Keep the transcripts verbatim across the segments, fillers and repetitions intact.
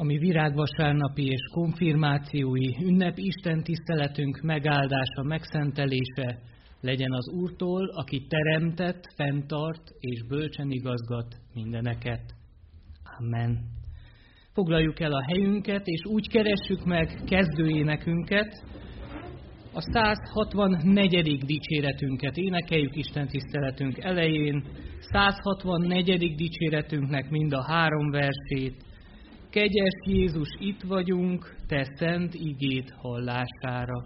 A mi virágvasárnapi és konfirmációi ünnep Isten tiszteletünk megáldása, megszentelése legyen az Úrtól, aki teremtett, fenntart és bölcsen igazgat mindeneket. Amen. Foglaljuk el a helyünket, és úgy keressük meg kezdőénekünket, a száz hatvannegyedik dicséretünket énekeljük Isten tiszteletünk elején, száz hatvannegyedik dicséretünknek mind a három versét. Kegyes Jézus, itt vagyunk, te szent igéd hallására.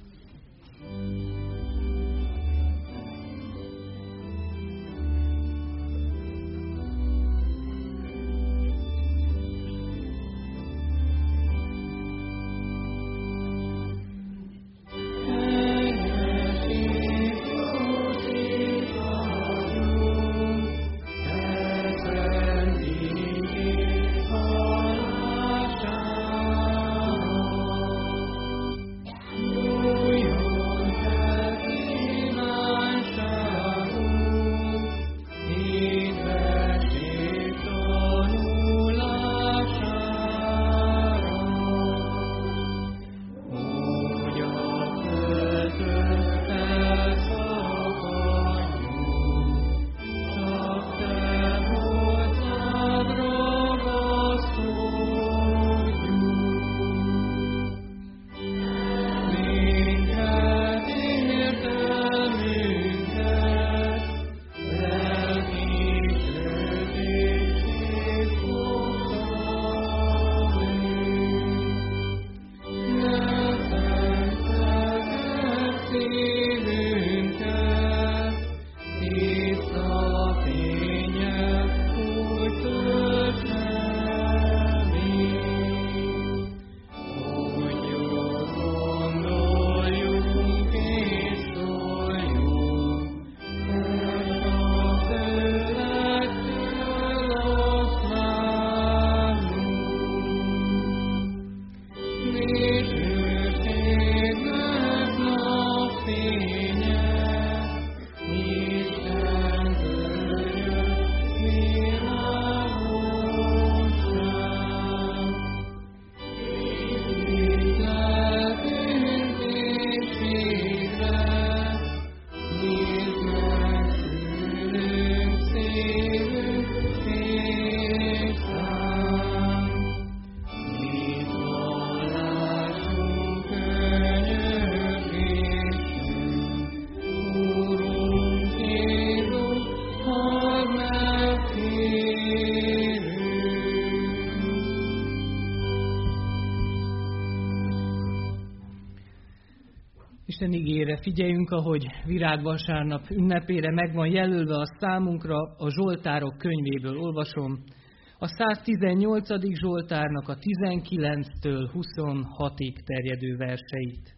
Isten igére figyeljünk, ahogy virágvasárnap ünnepére meg van jelölve a számunkra, a Zsoltárok könyvéből olvasom, a száztizennyolcadik Zsoltárnak a tizenkilenctől huszonhatig terjedő verseit.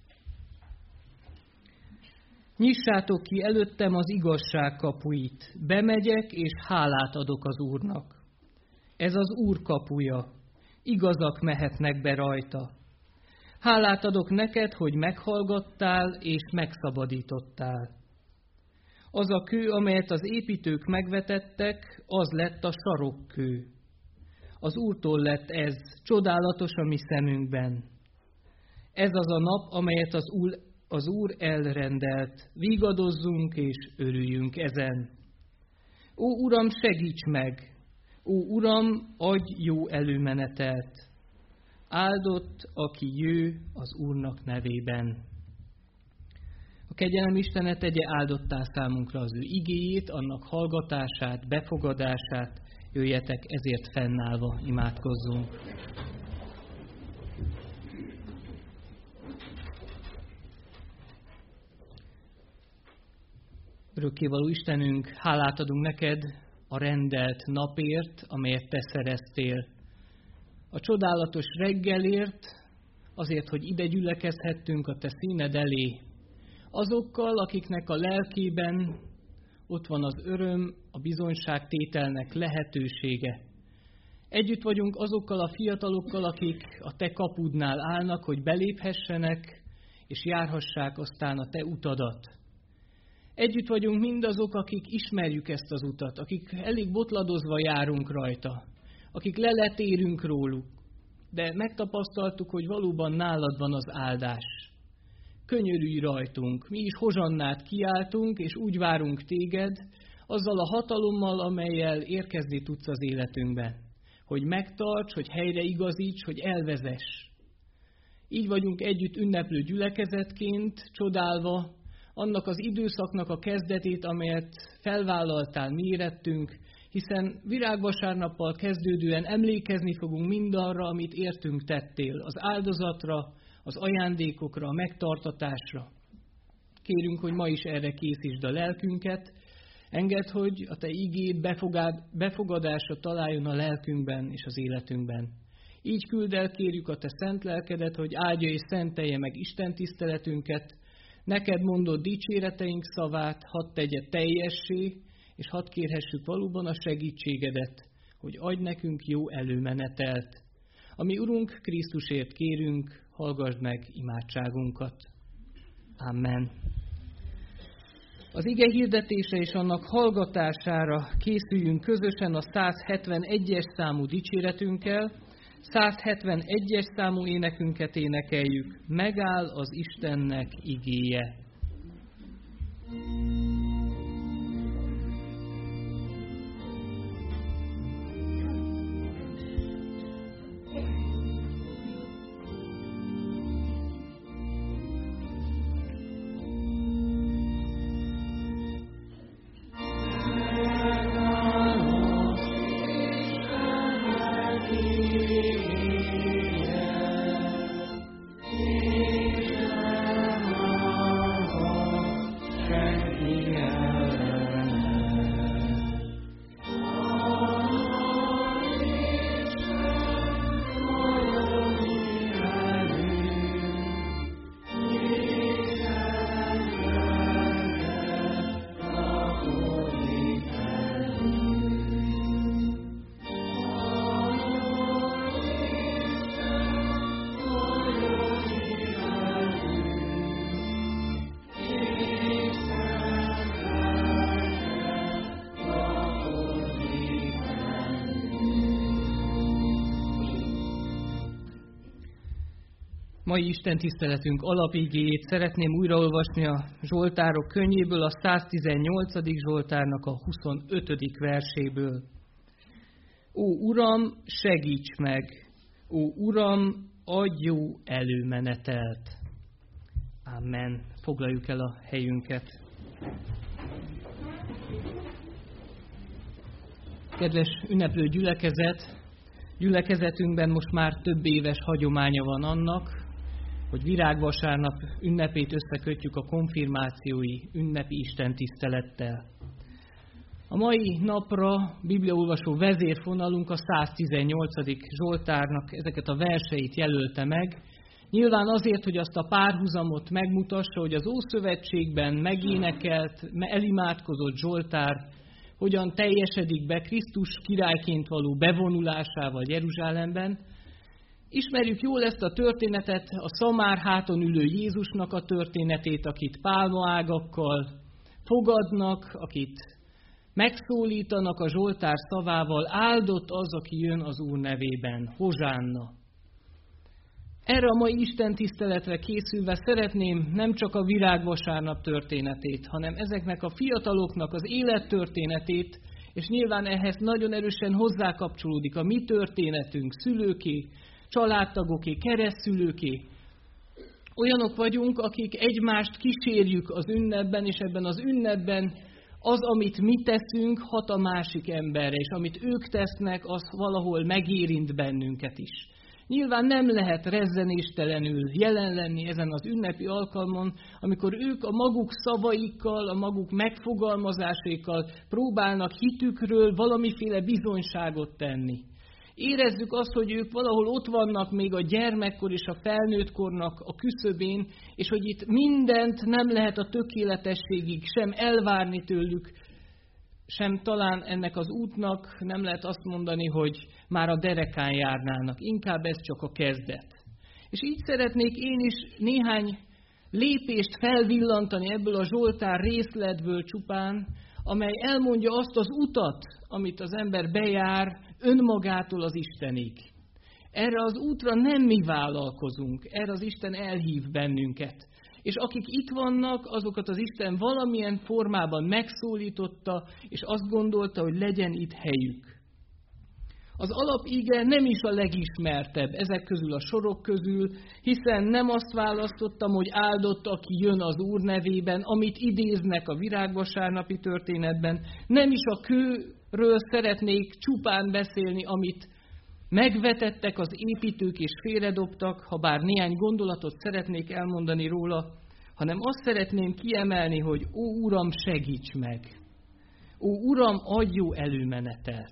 Nyissátok ki előttem az igazság kapuit, bemegyek és hálát adok az Úrnak. Ez az Úr kapuja, igazak mehetnek be rajta. Hálát adok neked, hogy meghallgattál és megszabadítottál. Az a kő, amelyet az építők megvetettek, az lett a sarokkő. Az Úrtól lett ez, csodálatos a mi szemünkben. Ez az a nap, amelyet az Úr, az Úr elrendelt. Vigadozzunk és örüljünk ezen. Ó, Uram, segíts meg! Ó, Uram, adj jó előmenetelt! Áldott, aki jő az Úrnak nevében. A kegyelem Istene tegye áldottá számunkra az ő igéjét, annak hallgatását, befogadását. Jöjjetek ezért fennállva, imádkozzunk. Örökkévaló Istenünk, hálát adunk neked a rendelt napért, amelyet te szereztél. A csodálatos reggelért, azért, hogy ide gyülekezhettünk a te színed elé, azokkal, akiknek a lelkében ott van az öröm, a bizonyságtételnek lehetősége. Együtt vagyunk azokkal a fiatalokkal, akik a te kapudnál állnak, hogy beléphessenek, és járhassák aztán a te utadat. Együtt vagyunk mindazok, akik ismerjük ezt az utat, akik elég botladozva járunk rajta, akik leletérünk róluk, de megtapasztaltuk, hogy valóban nálad van az áldás. Könyörülj rajtunk, mi is hozsannát kiáltunk, és úgy várunk téged, azzal a hatalommal, amellyel érkezni tudsz az életünkbe. Hogy megtarts, hogy helyreigazíts, hogy elvezess. Így vagyunk együtt ünneplő gyülekezetként, csodálva annak az időszaknak a kezdetét, amelyet felvállaltál mi érettünk, hiszen virágvasárnappal kezdődően emlékezni fogunk mindarra, amit értünk tettél, az áldozatra, az ajándékokra, a megtartatásra. Kérünk, hogy ma is erre készítsd a lelkünket, engedd, hogy a te igéd befogadásra találjon a lelkünkben és az életünkben. Így küld el, kérjük a te szent lelkedet, hogy áldja és szentelje meg Isten tiszteletünket, neked mondott dicséreteink szavát, hadd tegye teljessé, és hadd kérhessük valóban a segítségedet, hogy adj nekünk jó előmenetelt. Ami Urunk Krisztusért kérünk, hallgassd meg imádságunkat. Amen. Az ige hirdetése és annak hallgatására készüljünk közösen a száz hetvenegyes számú dicséretünkkel. száz hetvenegyes számú énekünket énekeljük. Megáll az Istennek igéje. Mai Isten tiszteletünk alapigéjét szeretném újraolvasni a Zsoltárok könyvéből, a száztizennyolcadik Zsoltárnak a huszonötödik verséből. Ó Uram, segíts meg! Ó Uram, adj jó előmenetelt! Amen. Foglaljuk el a helyünket. Kedves ünneplő gyülekezet, gyülekezetünkben most már több éves hagyománya van annak, hogy virágvasárnap ünnepét összekötjük a konfirmációi ünnepi istentisztelettel. A mai napra bibliaolvasó vezérfonalunk a száztizennyolcadik Zsoltárnak ezeket a verseit jelölte meg, nyilván azért, hogy azt a párhuzamot megmutassa, hogy az Ószövetségben megénekelt, elimádkozott Zsoltár hogyan teljesedik be Krisztus királyként való bevonulásával Jeruzsálemben. Ismerjük jól ezt a történetet, a szamár háton ülő Jézusnak a történetét, akit pálmaágakkal fogadnak, akit megszólítanak a Zsoltár szavával, áldott az, aki jön az Úr nevében, Hozsánna. Erre a mai Isten tiszteletre készülve szeretném nem csak a virágvasárnap történetét, hanem ezeknek a fiataloknak az élettörténetét, és nyilván ehhez nagyon erősen hozzákapcsolódik a mi történetünk, szülőké, családtagoké, keresztszülőké. Olyanok vagyunk, akik egymást kísérjük az ünnepben, és ebben az ünnepben az, amit mi teszünk, hat a másik emberre, és amit ők tesznek, az valahol megérint bennünket is. Nyilván nem lehet rezzenéstelenül jelen lenni ezen az ünnepi alkalmon, amikor ők a maguk szavaikkal, a maguk megfogalmazásaikkal próbálnak hitükről valamiféle bizonyságot tenni. Érezzük azt, hogy ők valahol ott vannak még a gyermekkor és a felnőttkornak a küszöbén, és hogy itt mindent nem lehet a tökéletességig sem elvárni tőlük, sem talán ennek az útnak nem lehet azt mondani, hogy már a derekán járnának. Inkább ez csak a kezdet. És így szeretnék én is néhány lépést felvillantani ebből a Zsoltár részletből csupán, amely elmondja azt az utat, amit az ember bejár önmagától az Istenig. Erre az útra nem mi vállalkozunk, erre az Isten elhív bennünket. És akik itt vannak, azokat az Isten valamilyen formában megszólította, és azt gondolta, hogy legyen itt helyük. Az alapige nem is a legismertebb ezek közül a sorok közül, hiszen nem azt választottam, hogy áldott, aki jön az Úr nevében, amit idéznek a virágvasárnapi történetben. Nem is a kőről szeretnék csupán beszélni, amit megvetettek az építők és félredobtak, ha bár néhány gondolatot szeretnék elmondani róla, hanem azt szeretném kiemelni, hogy ó Uram, segíts meg! Ó Uram, adj jó előmenetelt!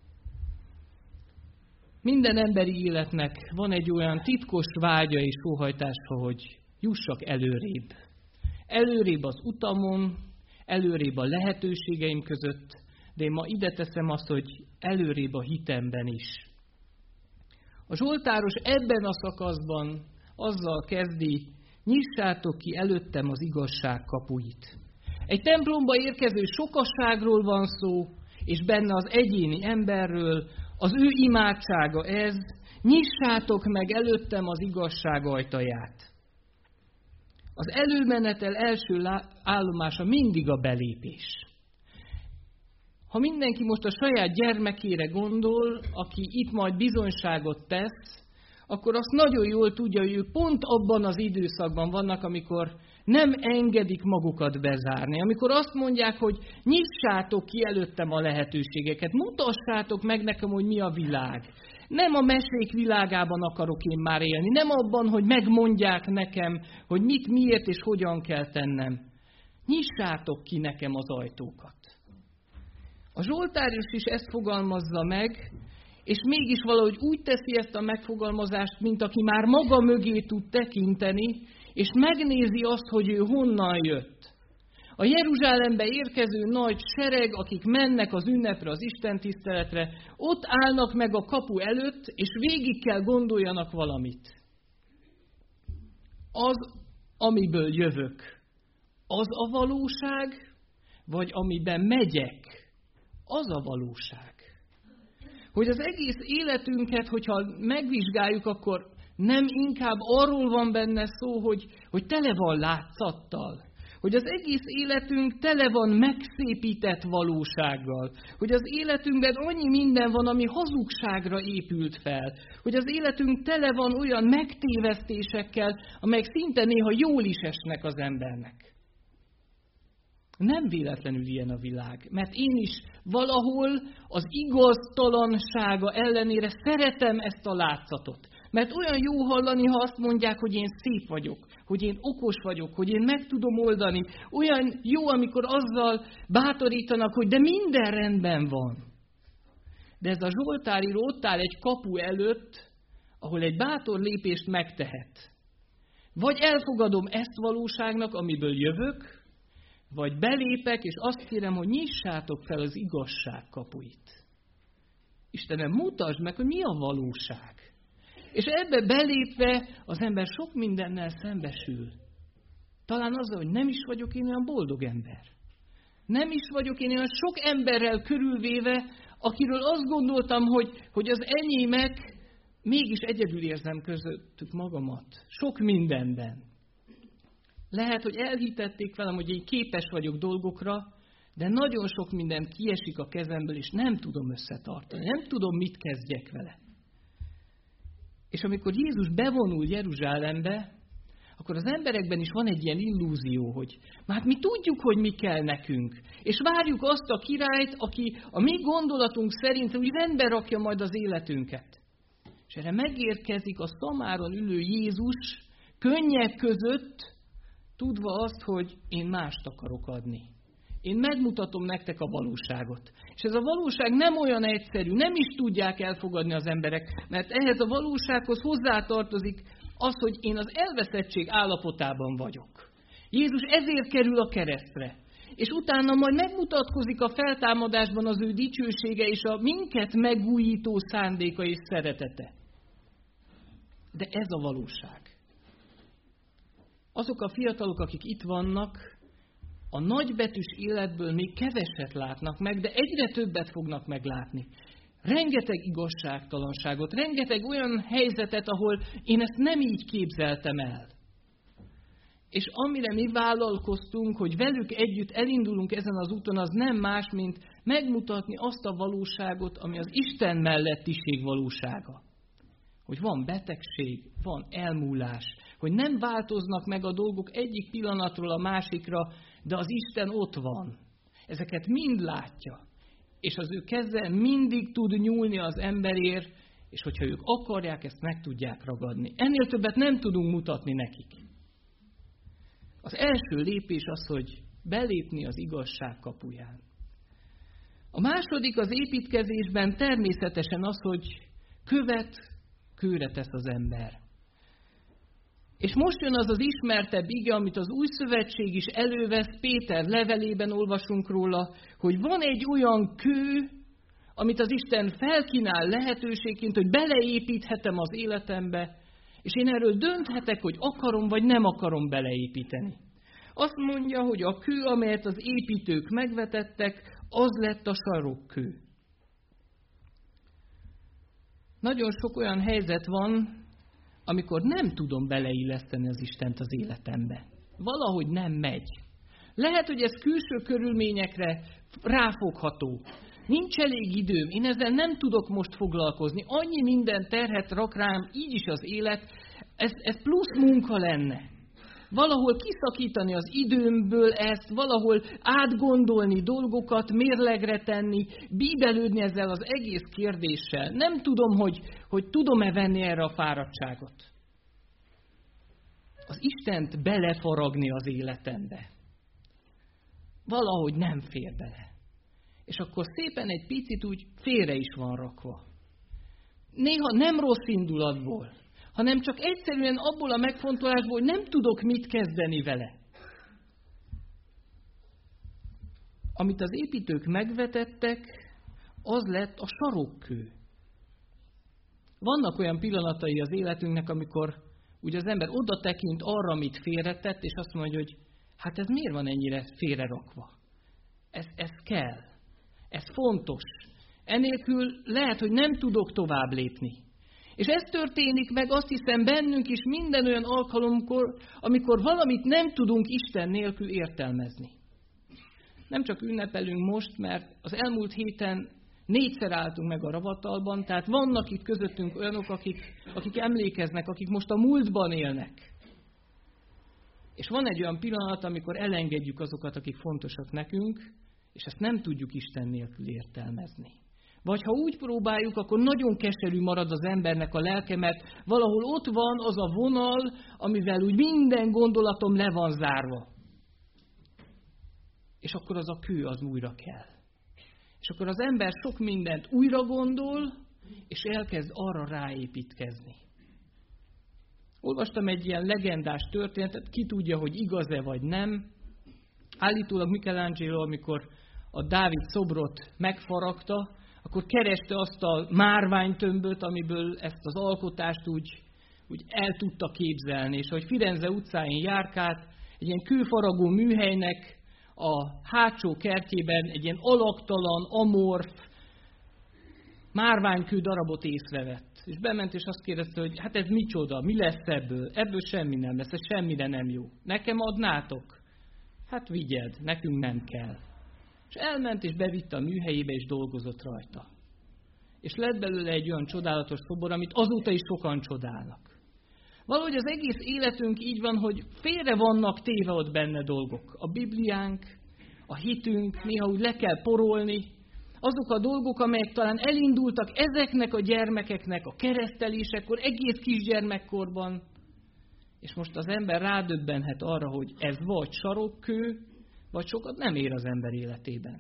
Minden emberi életnek van egy olyan titkos vágya és sóhajtása, hogy jussak előrébb. Előrébb az utamon, előrébb a lehetőségeim között, de én ma ide teszem azt, hogy előrébb a hitemben is. A Zsoltáros ebben a szakaszban azzal kezdi, nyissátok ki előttem az igazság kapuit. Egy templomba érkező sokaságról van szó, és benne az egyéni emberről, az ő imádsága ez, nyissátok meg előttem az igazság ajtaját. Az előmenetel első állomása mindig a belépés. Ha mindenki most a saját gyermekére gondol, aki itt majd bizonyságot tesz, akkor azt nagyon jól tudja, hogy ők pont abban az időszakban vannak, amikor nem engedik magukat bezárni. Amikor azt mondják, hogy nyissátok ki előttem a lehetőségeket, mutassátok meg nekem, hogy mi a világ. Nem a mesék világában akarok én már élni, nem abban, hogy megmondják nekem, hogy mit, miért és hogyan kell tennem. Nyissátok ki nekem az ajtókat. A Zsoltáros is ezt fogalmazza meg, és mégis valahogy úgy teszi ezt a megfogalmazást, mint aki már maga mögé tud tekinteni, és megnézi azt, hogy ő honnan jött. A Jeruzsálembe érkező nagy sereg, akik mennek az ünnepre, az istentiszteletre, ott állnak meg a kapu előtt, és végig kell gondoljanak valamit. Az, amiből jövök, az a valóság, vagy amiben megyek, az a valóság. Hogy az egész életünket, hogyha megvizsgáljuk, akkor nem inkább arról van benne szó, hogy, hogy tele van látszattal. Hogy az egész életünk tele van megszépített valósággal. Hogy az életünkben annyi minden van, ami hazugságra épült fel. Hogy az életünk tele van olyan megtévesztésekkel, amelyek szinte néha jól is esnek az embernek. Nem véletlenül ilyen a világ, mert én is valahol az igaztalansága ellenére szeretem ezt a látszatot. Mert olyan jó hallani, ha azt mondják, hogy én szép vagyok, hogy én okos vagyok, hogy én meg tudom oldani. Olyan jó, amikor azzal bátorítanak, hogy de minden rendben van. De ez a Zsoltáríró ott áll egy kapu előtt, ahol egy bátor lépést megtehet. Vagy elfogadom ezt valóságnak, amiből jövök, vagy belépek, és azt kérem, hogy nyissátok fel az igazság kapuit. Istenem, mutasd meg, hogy mi a valóság. És ebbe belépve az ember sok mindennel szembesül. Talán azzal, hogy nem is vagyok én olyan boldog ember. Nem is vagyok én olyan sok emberrel körülvéve, akiről azt gondoltam, hogy, hogy az enyémek, mégis egyedül érzem közöttük magamat. Sok mindenben. Lehet, hogy elhitették velem, hogy én képes vagyok dolgokra, de nagyon sok minden kiesik a kezemből, és nem tudom összetartani. Nem tudom, mit kezdjek vele. És amikor Jézus bevonul Jeruzsálembe, akkor az emberekben is van egy ilyen illúzió, hogy már mi tudjuk, hogy mi kell nekünk, és várjuk azt a királyt, aki a mi gondolatunk szerint úgy rendbe rakja majd az életünket. És erre megérkezik a szamáron ülő Jézus könnyek között, tudva azt, hogy én mást akarok adni. Én megmutatom nektek a valóságot. És ez a valóság nem olyan egyszerű, nem is tudják elfogadni az emberek, mert ehhez a valósághoz hozzátartozik az, hogy én az elveszettség állapotában vagyok. Jézus ezért kerül a keresztre. És utána majd megmutatkozik a feltámadásban az ő dicsősége és a minket megújító szándéka és szeretete. De ez a valóság. Azok a fiatalok, akik itt vannak, a nagybetűs életből még keveset látnak meg, de egyre többet fognak meglátni. rengeteg igazságtalanságot, rengeteg olyan helyzetet, ahol én ezt nem így képzeltem el. És amire mi vállalkoztunk, hogy velük együtt elindulunk ezen az úton, az nem más, mint megmutatni azt a valóságot, ami az Isten mellettiség valósága. Hogy van betegség, van elmúlás, hogy nem változnak meg a dolgok egyik pillanatról a másikra, de az Isten ott van. Ezeket mind látja. És az ő keze mindig tud nyúlni az emberért, és hogyha ők akarják, ezt meg tudják ragadni. Ennél többet nem tudunk mutatni nekik. Az első lépés az, hogy belépni az igazság kapuján. A második az építkezésben természetesen az, hogy követ kőre tesz az ember. És most jön az az ismertebb ige, amit az Új Szövetség is elővesz, Péter levelében olvasunk róla, hogy van egy olyan kő, amit az Isten felkínál lehetőségként, hogy beleépíthetem az életembe, és én erről dönthetek, hogy akarom vagy nem akarom beleépíteni. Azt mondja, hogy a kő, amelyet az építők megvetettek, az lett a sarokkő. Nagyon sok olyan helyzet van, amikor nem tudom beleilleszteni az Istent az életembe. Valahogy nem megy. Lehet, hogy ez külső körülményekre ráfogható. Nincs elég időm, én ezzel nem tudok most foglalkozni. Annyi minden terhet rak rám, így is az élet, ez, ez plusz munka lenne. Valahol kiszakítani az időmből ezt, valahol átgondolni dolgokat, mérlegre tenni, bíbelődni ezzel az egész kérdéssel. Nem tudom, hogy, hogy tudom-e venni erre a fáradtságot. Az Istent belefaragni az életembe. Valahogy nem fér bele. És akkor szépen egy picit úgy félre is van rakva. Néha nem rossz indulatból, hanem csak egyszerűen abból a megfontolásból, hogy nem tudok mit kezdeni vele. Amit az építők megvetettek, az lett a sarokkő. Vannak olyan pillanatai az életünknek, amikor ugye az ember oda tekint arra, amit félretett, és azt mondja, hogy hát ez miért van ennyire félrerakva? Ez, ez kell. Ez fontos. Enélkül lehet, hogy nem tudok tovább lépni. És ez történik meg, azt hiszem, bennünk is minden olyan alkalomkor, amikor valamit nem tudunk Isten nélkül értelmezni. Nem csak ünnepelünk most, mert az elmúlt héten négyszer álltunk meg a ravatalban, tehát vannak itt közöttünk olyanok, akik, akik emlékeznek, akik most a múltban élnek. És van egy olyan pillanat, amikor elengedjük azokat, akik fontosak nekünk, és ezt nem tudjuk Isten nélkül értelmezni. Vagy ha úgy próbáljuk, akkor nagyon keserű marad az embernek a lelke, mert valahol ott van az a vonal, amivel úgy minden gondolatom le van zárva. És akkor az a kő az újra kell. És akkor az ember sok mindent újra gondol, és elkezd arra ráépítkezni. Olvastam egy ilyen legendás történetet, ki tudja, hogy igaz-e vagy nem. Állítólag Michelangelo, amikor a Dávid szobrot megfaragta, akkor kereste azt a márványtömböt, amiből ezt az alkotást úgy, úgy el tudta képzelni. És ahogy Firenze utcáin járkált, egy ilyen kőfaragó műhelynek a hátsó kertjében egy ilyen alaktalan, amorf, márványkő darabot észrevett. És bement, és azt kérdezte, hogy hát ez micsoda, mi lesz ebből? Ebből semmi nem lesz, ez semmire nem jó. Nekem adnátok? Hát vigyed, nekünk nem kell. És elment, és bevitte a műhelyébe, és dolgozott rajta. És lett belőle egy olyan csodálatos szobor, amit azóta is sokan csodálnak. Valahogy az egész életünk így van, hogy félre vannak téve ott benne dolgok. A Bibliánk, a hitünk, néha úgy le kell porolni. Azok a dolgok, amelyek talán elindultak ezeknek a gyermekeknek a keresztelésekor, egész kisgyermekkorban. És most az ember rádöbbenhet arra, hogy ez vagy sarokkő, vagy sokat nem ér az ember életében.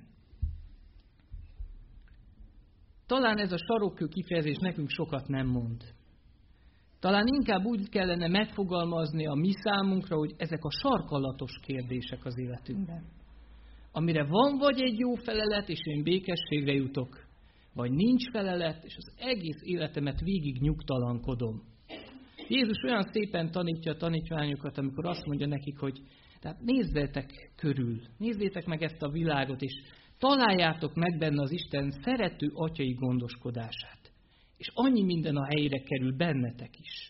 Talán ez a sarokkő kifejezés nekünk sokat nem mond. Talán inkább úgy kellene megfogalmazni a mi számunkra, hogy ezek a sarkalatos kérdések az életünkben. Amire van vagy egy jó felelet, és én békességre jutok, vagy nincs felelet, és az egész életemet végig nyugtalankodom. Jézus olyan szépen tanítja a tanítványokat, amikor azt mondja nekik, hogy tehát nézzétek körül, nézzétek meg ezt a világot, és Találjátok meg benne az Isten szerető atyai gondoskodását. És annyi minden a helyére kerül bennetek is.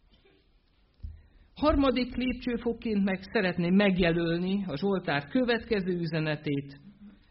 Harmadik lépcsőfokként meg szeretném megjelölni a Zsoltár következő üzenetét.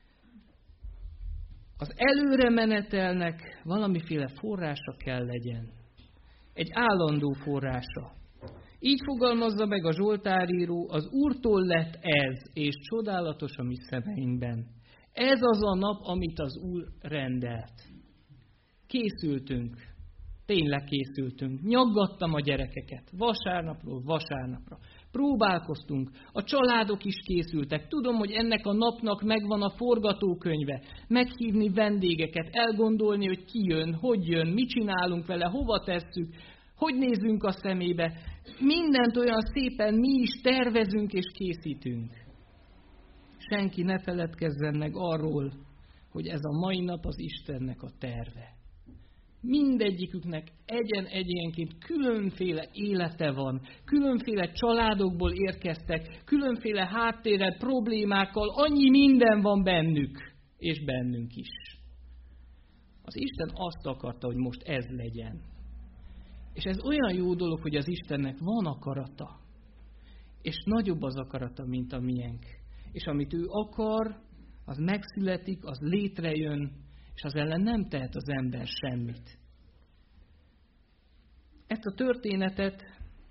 Az előre menetelnek valamiféle forrása kell legyen. Egy állandó forrása. Így fogalmazza meg a Zsoltáríró, az Úrtól lett ez, és csodálatos a mi szemeinkben. Ez az a nap, amit az Úr rendelt. Készültünk, tényleg készültünk. Nyaggattam a gyerekeket, vasárnapról vasárnapra. Próbálkoztunk, a családok is készültek. Tudom, hogy ennek a napnak megvan a forgatókönyve. Meghívni vendégeket, elgondolni, hogy ki jön, hogy jön, mit csinálunk vele, hova tesszük, hogy nézzünk a szemébe. Mindent olyan szépen mi is tervezünk és készítünk. Senki ne feledkezzen meg arról, hogy ez a mai nap az Istennek a terve. Mindegyiküknek egyen-egyenként különféle élete van, különféle családokból érkeztek, különféle háttérrel, problémákkal, annyi minden van bennük, és bennünk is. Az Isten azt akarta, hogy most ez legyen. És ez olyan jó dolog, hogy az Istennek van akarata, és nagyobb az akarata, mint a miénk. És amit ő akar, az megszületik, az létrejön, és az ellen nem tehet az ember semmit. Ezt a történetet,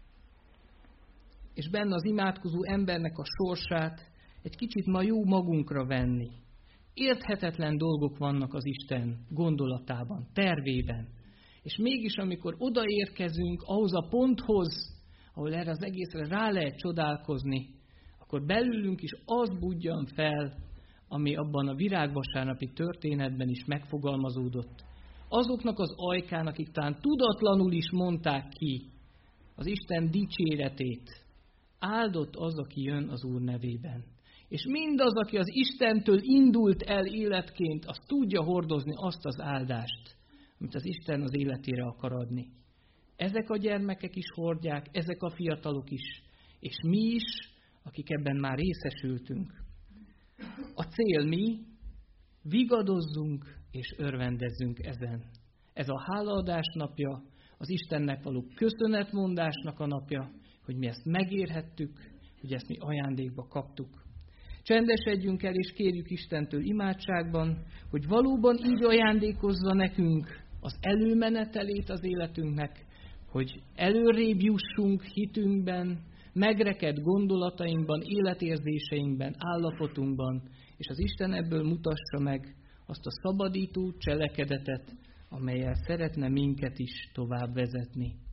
és benne az imádkozó embernek a sorsát egy kicsit ma jó magunkra venni. Érthetetlen dolgok vannak az Isten gondolatában, tervében. És mégis, amikor odaérkezünk ahhoz a ponthoz, ahol erre az egészre rá lehet csodálkozni, akkor belülünk is az budjan fel, ami abban a virágvasárnapi történetben is megfogalmazódott. Azoknak az ajkán, akik talán tudatlanul is mondták ki az Isten dicséretét. Áldott az, aki jön az Úr nevében. És mindaz, aki az Istentől indult el életként, az tudja hordozni azt az áldást, amit az Isten az életére akar adni. Ezek a gyermekek is hordják, ezek a fiatalok is, és mi is, akik ebben már részesültünk. A cél mi, vigadozzunk és örvendezzünk ezen. Ez a hálaadás napja, az Istennek való köszönetmondásnak a napja, hogy mi ezt megérhettük, hogy ezt mi ajándékba kaptuk. Csendesedjünk el és kérjük Istentől imádságban, hogy valóban így ajándékozza nekünk az előmenetelét az életünknek, hogy előrébb jussunk hitünkben, megrekedt gondolatainkban, életérzéseinkben, állapotunkban, és az Isten ebből mutassa meg azt a szabadító cselekedetet, amellyel szeretne minket is tovább vezetni.